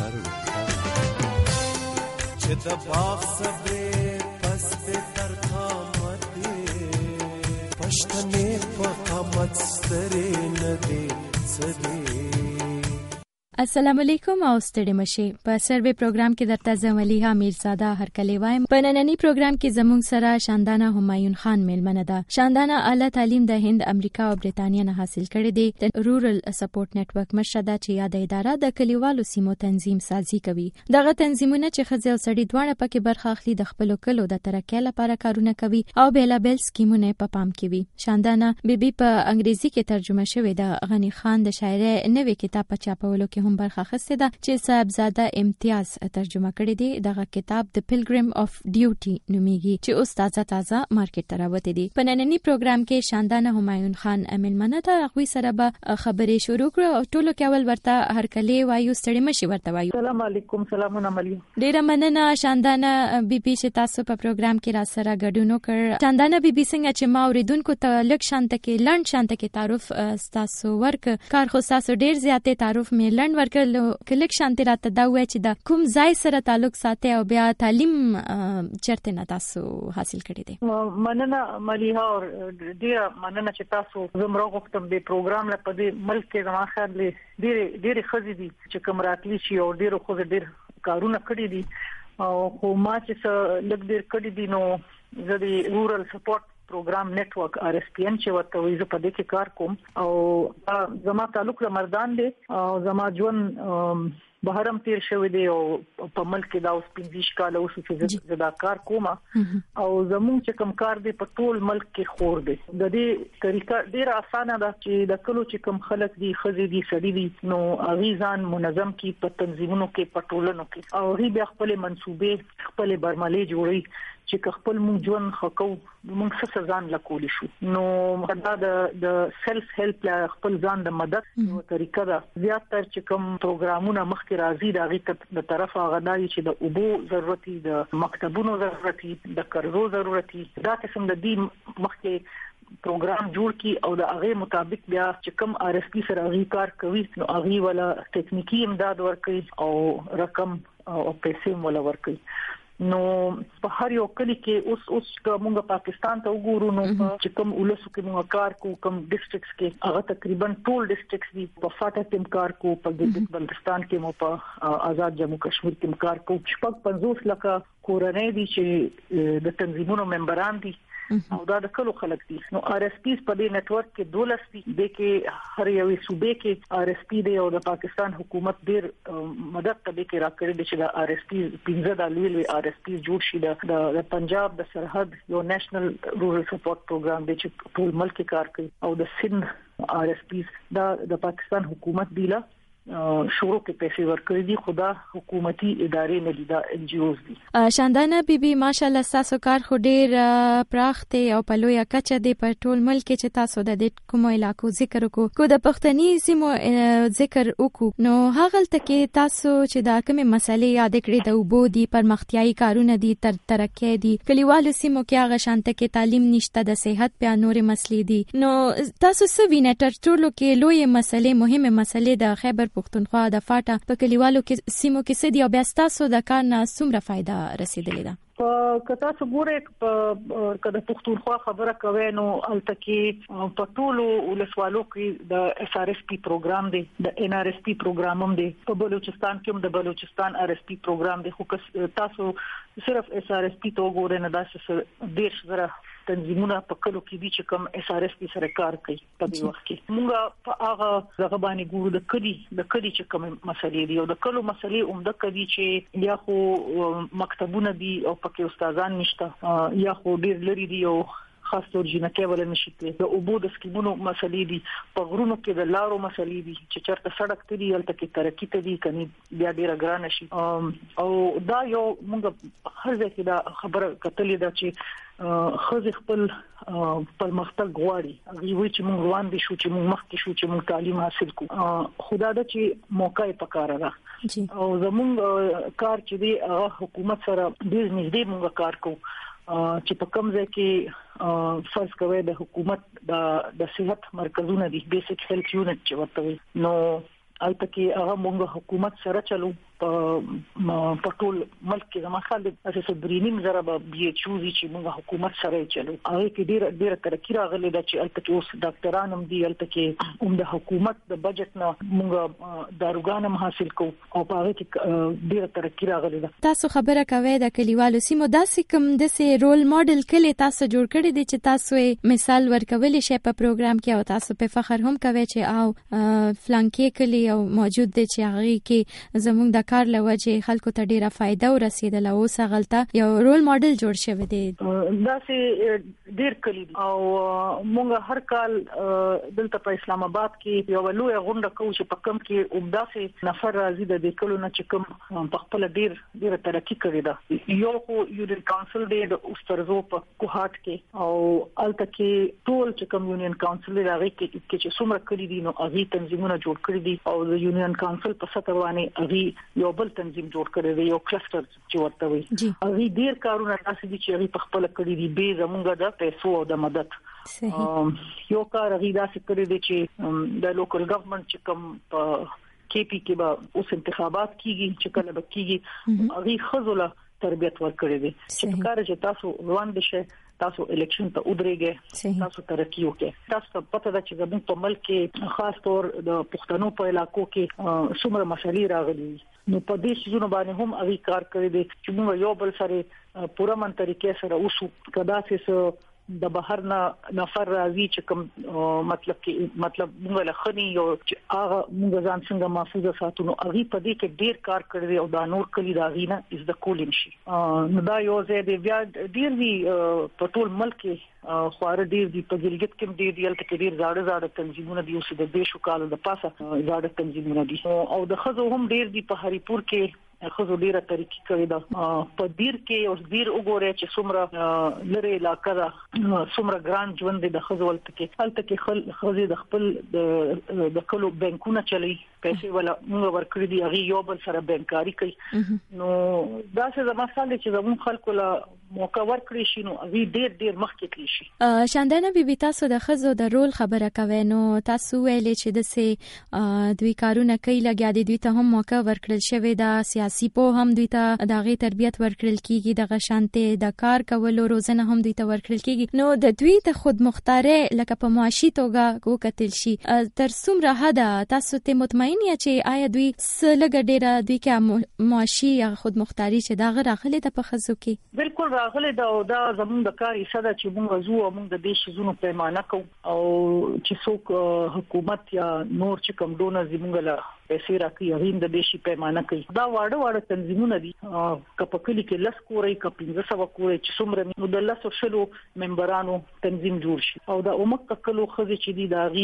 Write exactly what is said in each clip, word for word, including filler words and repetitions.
هر چې د باغ صبر پس به تر قامت پښتنې په قامت سترې نه دي سدي. السلام علیکم او ستړي مشه. په سروې پروګرام کې درته زملیها میرزاده هرکلی وایم. په نننی پروګرام کې زموږ سره شاندانه همایون خان میلمنه ده. شاندانه اعلی تعلیم د هند، امریکا او برېټانیا نه حاصل کړي دي. د رورل سپورټ نتورک مشره ده چې یاد اداره د کلیوالو سیمو تنظیم سازي کوي. دغه تنظیمونه چې ښځې او سړي دواړه پکې برخه اخلي د خپل کلو د ترقۍ لپاره کارونه کوي او بیلابل سکیمونه په پام کې وي. شاندانه بیبي په انګریزي کې ترجمه شوې ده. غنی خان د شاعرۍ نوې کتاب په چاپولو کې برخه خسته ده چې صاحبزاده امتیاز ترجمه کړی دی. دغه کتاب د پیلګریم اف ډیوټي نومیږي چې اوس تازه تازه مارکیټ ته راوته دي. په نننی پروګرام کې شاندانه همایون خان میلمنه ته غوي سره به خبرې شروع کړو او ټولو کې اول ورته هرکلی وایو، ستړي مشي ورته وایو. السلام علیکم. سلامونه عملی. ډیره مننه شاندانه بیبي چې تاسو په پروګرام کې را سره ګډون وکړ. شاندانه بیبي څنګه چې ما اوریدونکو ته لږ شانته کې لند شانته کې تعارف تاسو ورک کار خو تاسو ډیر زیاتې تعارف مې لند ورکړلو کلیک شانتي راته دا وای چې دا کوم ځای سره تعلق ساتي او بیا تعلیم چرته نه تاسو حاصل کړی دی. مننه مليها او ډیر مننه چې تاسو زموږ وختم به پروګرام لپاره ملک کې زما خیال دی ډیر ډیر خزي دي چې کوم راتلی شي او ډیر خو ډیر کارونه کړی دي او خو ما چې لګ ډیر کړی دي نو زه د رورل سپورټ پروګرام نتورک آر اس پی ان چې ورته وي زه په دې کې کار کوم او زما تعلق له مردان دی او زما ژوند بهرم تیر شوی دی او په ملک کې دا اوس پنځه کال اوس چې زدا کار کوم او زموږ چې کوم کار دی په ټول ملک کې خور دی. د دې طریقه ډیره اسانه ده چې د کلو چې کوم خلک دي خزي دي سړي دي نو اغیزان منظم کی په تنظیمونو کې پټولنو کې او ری بیا خپل منسوبې خپل برمالې جوړي چې خپل مونږ ژوند خکو مونږ څه ځان لکول شو. نو دا د د سیلف هیلپ لا خپل ځان د مدد یو طریقه ده. زیاتره چې کوم پروګرامونه مخکې راځي دا غي د طرفه غداي چې د اوبو ضرورتي، د مکتبونو ضرورتي، د قرضو ضرورتي، دا قسم د دې مخکې پروګرام جوړ کی او د هغه مطابق بیا چې کوم آر اس پی سره غي کار کوي نو هغه ولا ټکنیکی امداد ورکړي او رقم او پیسې ولا ورکړي. نو په هر یو کلی کې اوس اوس موږ پاکستان ته وګورو نو چې کوم ولسو کې موږ کار کو کوم ډیسټریکټس کې هغه تقریبا ټول ډیسټریکټس دي. په فاټا کې کار کو، په بلوچستان کې مو په آزاد جمهور کشمیر کې کار کو. شپږ پنځوس لکه کورنۍ دي چې د تنظیمونو ممبران دي او دا د کلو خلک دي. نو آر اس پی په دې نتورک کې دولس دي د کې هر یو صوبې کې آر اس پی دی او د پاکستان حکومت ډیر مدد کوي کې راکړي چې د آر اس پی پنځه د لوی آر اس پی جوړ شي. د پنجاب د سرحد یو نېشنل رورل سپورټ پروګرام دی چې ټول ملک کې کار کوي او د سند آر اس پی دا د پاکستان حکومت دی لا شروع کې پیسې ورکړي دي. خدا حکومتي ادارې نه دي، دا ان جی اوز دي. شاندانه بیبي ماشاالله تاسو کار خو ډیر پراخ دی او په لوی کچه دی په ټول ملک کې چې تاسو د دې کوم علاقو ذکر وکړو کو د پښتني سیمو ذکر وکړو نو هغه تل تاسو چې دا کومه مسلې یاد کړې د وبو دي پرمختیايي کارونه دي تر ترقې دي کلیوالو سیمو کې هغه شانته کې تعلیم نشته د صحت په نورې مسلې دي نو تاسو څه وینئ تر ټولو کې لوی مسلې مهمه مسلې د خیبر پختونخوا د فاټا په کلیوالو کې سیمو کې څه دي او بیا تاسو د کار نه څومره فائدہ رسیدلې ده؟ کته څګوره کده پختونخوا خبره کوي نو التکی په ټولو ولسوالو کې د اس ار اس پی پروګرام دی، د ان ار اس پی پروګرام هم دی. په بلوچستان کې هم د بلوچستان ار اس پی پروګرام دی. خو تاسو صرف اس ار اس پی تو ګورئ نه داسې ډیر زره تنظیمونه په کلو کې دي چې کوم اس ار اس پی سره کار کوي. په دې وخت کې موږ په هغه غبانې ګورو د کدي د کدي چې کوم مسلې دي او د کلو مسلې عمده کدي چې یا خو مکتبونه دي او پکې استادان نشته یا خو ډیر لري دي او خاص تور جنکه ول نشي د اوبو د سکیمونو مسلې دي. په غرونو کې د لارو مسلې دي چې چرته سړک ته دی الته کې ترقی ته دي کني بیا ډیره ګران شي او دا یو موږ هر ځای کې دا خبره کتلې ده چې خزي خپل پرمختګ غواړي. هغه وی چې موږ روان دي شو چې موږ مخکې شو چې موږ تعلیم حاصل کو. خدا دا چې موقع یې پکاره ده او زموږ کار چې دی حکومت سره ډیر نږدې موږ کار کوو چې په کوم ځای کې فرض کوي د حکومت د د صحت مرکزونه دي بیسیک هیلث یونټ چې ورته نو البته کې هغه موږ حکومت سره چلو په ټول ملک کې زموږ خلک د اساس برینیم زره به بي ایچ او چې موږ حکومت سره چلو هغه کې ډیر ډیر ترقی راغلی دا چې البته اوس ډاکټران هم دي البته کې هم د حکومت د بجټ نه موږ داروګان هم حاصل کوو او په هغه کې ډیر ترقی راغلی ده. تاسو خبره کوي د کلیوالو سیمو داسې کوم د رول ماډل کلی تاسو جوړ کړی دی چې تاسو مثال ورکولی شئ په پروګرام کې او تاسو په فخر هم کوي چې او فلانکې کلی او موجود دي چې هغه کې زموږ د کار لوجه خلکو ته ډیره فائدہ ورسېدله او سغلته یو رول ماډل جوړ شوی دی. دا چې ډیر کلی او موږ هر کال دلته په اسلام آباد کې یو لوی غونډه کوو چې په کم کې عمداسي نفر راځي د دې کلو نه چې کوم په خپل ډیر ډیر ترقی کړی دا یو خو یونین کونسل دی د اوسترزو په کوهات کې او الته کې ټول چې کوم یونین کونسل راغی کې چې څومره کړی دي نو هغه تنظیمونه جوړ کړی دي او د یونین کونسل په سطح باندې هغه یو بل تنظیم جوړ کړی دی یو کلستر چې ورته وي هغه ډیر کارونه تاسو دي چې هغه په خپل کړی دي به زمونږ د پیسو او د مدد یو کار هغه داسې کړی دی چې د لوکل ګورنمنت چې کوم په کې پی کې به اوس انتخابات کیږي چې کله به کیږي هغه خزوله تربیت ورکړي دي چې کار چې تاسو روان دي تاسو الیکشن ته ودرېږئ تاسو ترقی وکړئ تاسو ته پته ده چې زموږ په ملک کې خاص طور د پښتنو په علاقو کې څومره مسلې راغلي نو په دې شنو باندې هم هغه کار کړی دی چې موږ یو بل سره پوره من طریقې سره اوسو کدا چې د بهر نه نفر راځي چې کوم مطلب کې مطلب موږ له خني یو چې هغه موږ ځان څنګه محفوظ ساتو نو هغه په دې کې ډیر کار کړی او دا نور کلی راغی نه از د کولین شي نو دا یو ځای دی بیا ډیر دی په ټول ملک کې خوار ډیر دی په ګلګت کې ډیر دی البته ډیر زاړه زاړه تنظیمونه دي اوس د دیشو کال د پاسه زاړه تنظیمونه دي او د خزو هم ډیر دی په هریپور کې خزو ډیره طریقې کوي دا په دیر کې اوس دیر وګورئ چې څومره لری علاقه ده څومره ګران ژوند د خزو ولته کې هلته کې خزو د خپل د کلو بانکونه چلی پیسې ولا موږ ورکړي دي هغه یو بل سره بانکاری کوي نو دا څه زموږ خلک چې زموږ خلکو له موقع ورکړي شي نو هغه ډیر ډیر مخکې تللی شي. شاندانه بیبي تاسو د خزو د رول خبره کوي نو تاسو ویلې چې د سه دوی کارونه کوي لګیا دي دوی ته هم موقع ورکړل شوی دا سیاسي په هم دوی ته دغه تربیت ورکړل کیږي د غشانته د کار کولو روزنه هم دوی ته ورکړل کیږي نو د دوی ته خود مختاره لکه په معاشي توګه کو کتل شي تر څومره حد تاسو ته مطمئن یې چې آیا دوی سلګ ډیره دوی کې معاشي یا خود مختاري چې دا غراخله د په خزو کې بالکل راغله دا او دا زموږ د کار حصہ ده چې موږ زو او موږ د دې شزونو پیمانه کوو او چې څوک حکومت یا نور چې کوم ډونر زموږ له پیسې راکړي هغه د دیشي پیمانه کوي دا واړه واړه تنظیمونه دي کپکلی کې لس کورې کپینځه سو کورې چې څومره نو د لاسو شلو ممبرانو تنظیم جوړ شي او دا عمق کلو خزي چې دي دا غي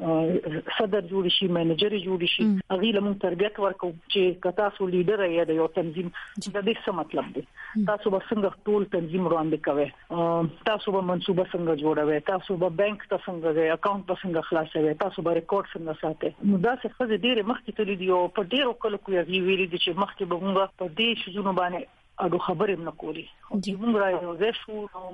صدر جوړ شي منیجر جوړ شي هغه لمون تربیت ورکو چې کتا سو لیډر یا د یو تنظیم د دې څه مطلب دی تاسو به څنګه ټول تنظیم وړاندې کوي تاسو به منصوبه څنګه جوړوي تاسو به بانک ته څنګه ځي اکاونټ په څنګه خلاصوي تاسو به ریکارډ څنګه ساتي نو دا څه خزي ډېر مخ تللی دی او په ډیرو کلو کې ویلي دي چې مخکې به موږ په دې شزونو باندې اډو خبرې نه کولی او چې موږ راځو شو نو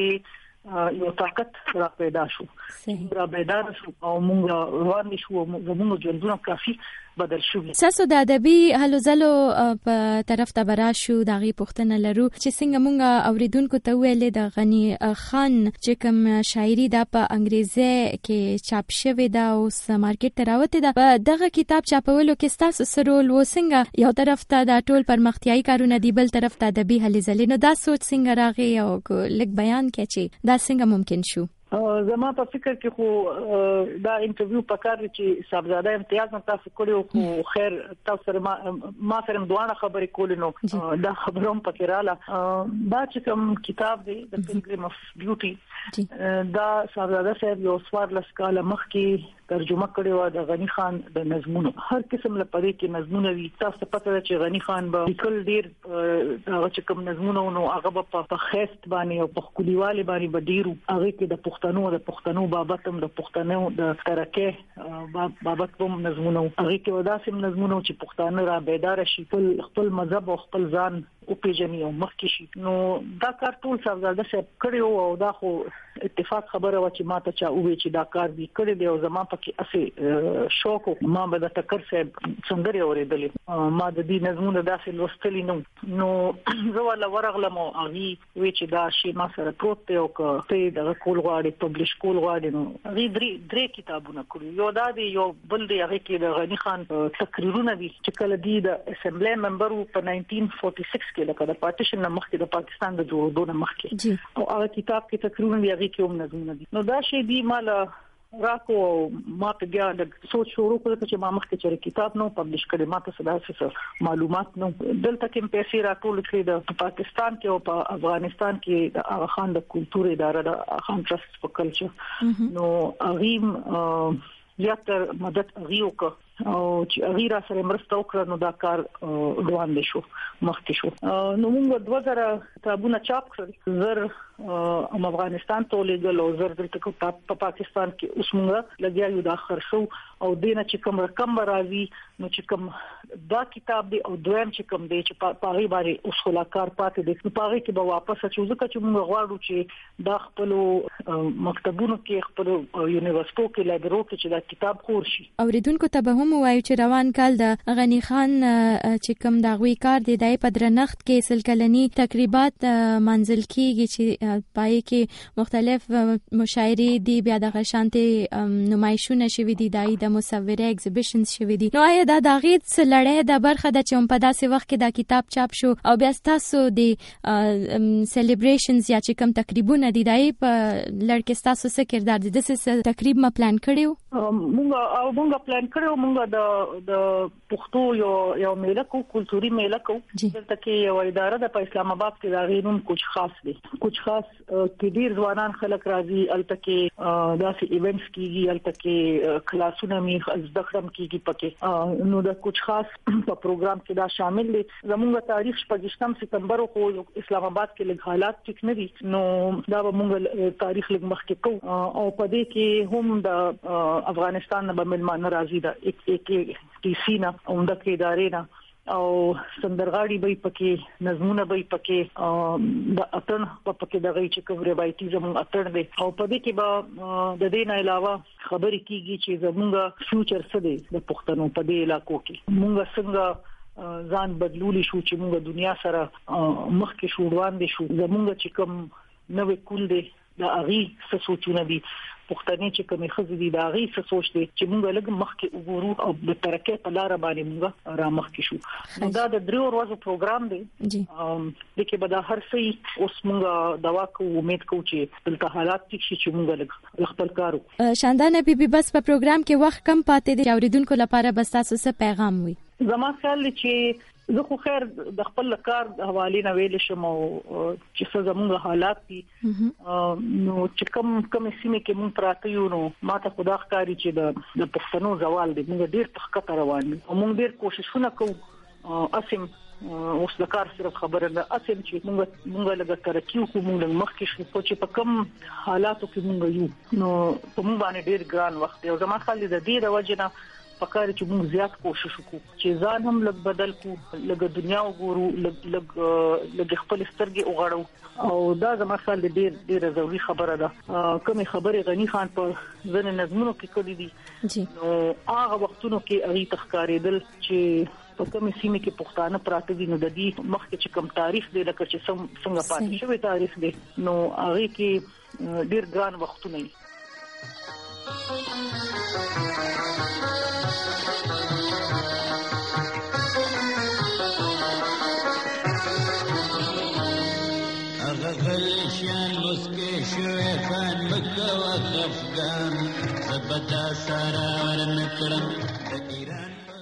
موږ یو طاقت را پیدا شو را پیدا شو او موږ روان شو موږ ژوندونه کافي بدل شو. ساسو د ادبي هلو زلو په طرف ته براشو دغه پښتنه لرو چې څنګه مونږه اوریدونکو ته ویلې د غنی خان چې کوم شاعري د په انګریزي کې چاپ شوی دا اوس مارکیټ ته راوته دا دغه کتاب چاپولو کې تاسو سرول وسنګ یو طرف ته د ټول پرمختیايي کارونه دی بل طرف ته ادبي هلو زلو نو دا سوچ څنګه راغی او لیک بیان کې چې دا څنګه ممکن شو. زما په فکر کې خو دا انټرویو پکار چې صاحبزاده امتیاز نه تاسو کړو خو خیر تاسو سره ما ما سره دوه خبرې کولې نو دا خبروم پکې رااله دا چې کوم کتاب دی د پلګریم اف بیوټي دا صاحبزاده صاحب یو سوار لسکاله مخکې ترجمه کړې و د غنی خان د نظمونو هر قسم لپاره کې نظمونه وي تاسو پته ده چې غنی خان به لیکل ډیر هغه چې کوم نظمونه نو هغه په خېست باندې او په خوليواله باندې بدیرو هغه کې د پښتنو د پښتنو بابت هم د پښتنو د ترکه بابت هم نظمونه هغه کې وداسم نظمونه چې پښتانه را بیدار شي خپل خپل مذهب او خپل ځان او پیژني او مخکې شي. نو دا کار ټول څنګه صاحب کړیو او دا خو اتفاق خبره و چې ماته چا وې چې دا کار دی کړی دی او زما پکې اسه شوق ما به د ټکر صاحب څنګه اورېدلې ما د دې نظمونه داسې لوستلې نو نو زه ولا ورغلم او اغي وې چې دا شی ما سره پروت دی او ته د کول غواړي پبلش کول غواړي نو اغي درې درې کتابونه کړو. یو دا دی یو بل دی هغه کې د غنی خان تقریرونه دي چې کله دی د اسمبلی ممبر په نائنټین فورټي سکس کې لکه د پارټیشن مخکې د پاکستان د جوړېدو مخکې او هغه کتاب کې تقریرونه دی هغه کې هم نظمونه دي. نو دا شی دی مال راکو ما په بیا د سوچ شروع کړ چې ما مخکې چې کتاب نو پبلش کړي ما ته څه معلومات نو دلته کې پیسې راټول کړې د پاکستان کې او په افغانستان کې د اغا خان د کلتور اداره د خان ټرست په کلچر نو اغیم زیاتر مدد اغیو کا او چې اغیرا سره مرسته وکړه نو دا کار روان دي شو مخکې شو. نو موږ دوه زره کتابونه چاپ کړل زر ام افغانستان ته لګل او زر دلته په پاکستان کې اوس موږ لګیا یو د اخر شو او دینه چې کوم رقم راځي نو چې کوم دا کتاب دی او دویم چې کوم دی چې پاغي باندې اوس خلاکار پاتې دي نو پاغي کې به واپس چې ځکه چې موږ غواړو چې دا خپل مکتبونو کې خپل یونیورسيټو کې لایبرو کې چې دا کتاب خور شي. اوریدونکو ته به هم وایو چې روان کال د غنی خان چې کوم د غوي کار دی د په درنښت کې سلکلنی تقریبات منزل کیږي چې پای کې مختلف مشاعري دي بیا د غشانتي نمایشونه شوي دي دای د مصوره ایگزیبیشنز شوي دي. نو آیا دا د غیت سلړې د برخه د چوم په داسې وخت کې دا کتاب چاپ شو او بیا تاسو د سلیبریشنز یا چې کوم تقریبونه دي دای په لړکې تاسو څه کردار دي د څه تقریب ما پلان کړیو؟ مونږ او مونږ پلان کړو مونږ د د پښتو یو یو میله کو کلتوري میله کو دلته کې یو اداره د په اسلام آباد کې دا غینون کچھ خاص دي کچھ خاص کې ډیر ځوانان خلک راځي الته کې داسې ایونټس کیږي الته کې کلاسونه می زده کړم کیږي پکې نو د کچھ خاص په پروګرام کې دا شامل دي. زموږ تاریخ شپږم سپتمبر خو اسلام آباد کې لږ حالات ټیک نه دي نو دا موږ تاریخ لږ مخکې کو او په دې کې هم د افغانستان نه ملمان راځي دا یک یک ټي سي نه عمده کې ادارې نه او سندرغاړي به پکې نظمونه به پکې د اتن په پکې د غي چې کوم روایتي زموږ اتن دي او په دې کې به د دې نه علاوه خبرې کیږي چې زموږ فیوچر څه دی د پښتنو په دې علاقو کې موږ څنګه ځان بدلولي شو چې موږ دنیا سره مخکې شو روان دي شو زموږ چې کوم نوې کول دي د اغي څه سوچونه دي پښتني چې کومې خزې دي دا غي څه سوچ دي چې موږ لږ مخکې وګورو او د ترقې په لار باندې موږ را مخکې شو. دا د درو ورځو پروګرام دی ام د کې به دا هر څه اوس موږ دوا کو امید کوو چې دلته حالات ټیک شي چې موږ لږ خپل کارو. شاندانه بیبي بس په پروګرام کې وخت کم پاتې دی اوریدونکو لپاره بس تاسو څه پیغام وي؟ زما خیال چې زه خو خیر د خپل کار حواله نه ویل شم او چې څه زموږ حالات دي نو چې کوم کوم سیمه کې مونږ پراته یو نو ماته خدا ښکاری چې د د پښتنو زوال دی موږ ډیر تخکته روان دي او موږ ډیر کوششونه کوو اسیم اوس د کار صرف خبره ده اسیم چې موږ موږ لږ ترقیو کوو موږ مخکې شو چې په کوم حالاتو کې موږ یو نو په موږ باندې ډیر ګران وخت او زما خالي د دې د وجنه پکاره چې موږ زیات کوشش وکړو چې ځان هم لږ بدل کو لږ دنیا وګورو لږ لږ لږ خپل سترګې وغړو او دا زما خیال ډیر ډیر ضروري خبره ده. کومه خبره غنی خان په ځنه نظمونو کې کړې دي نو هغه وختونو کې اړي تخکارېدل چې په کومه سیمه کې پښتانه پراته دي نو د دې مخکې چې کوم تاریخ دی لکه چې څنګه پاتې شوی تاریخ دی نو هغه کې ډیر ګران وختونه دي. غلشان مسكي شويفان مكة وأفغان ثبت سرار نكرم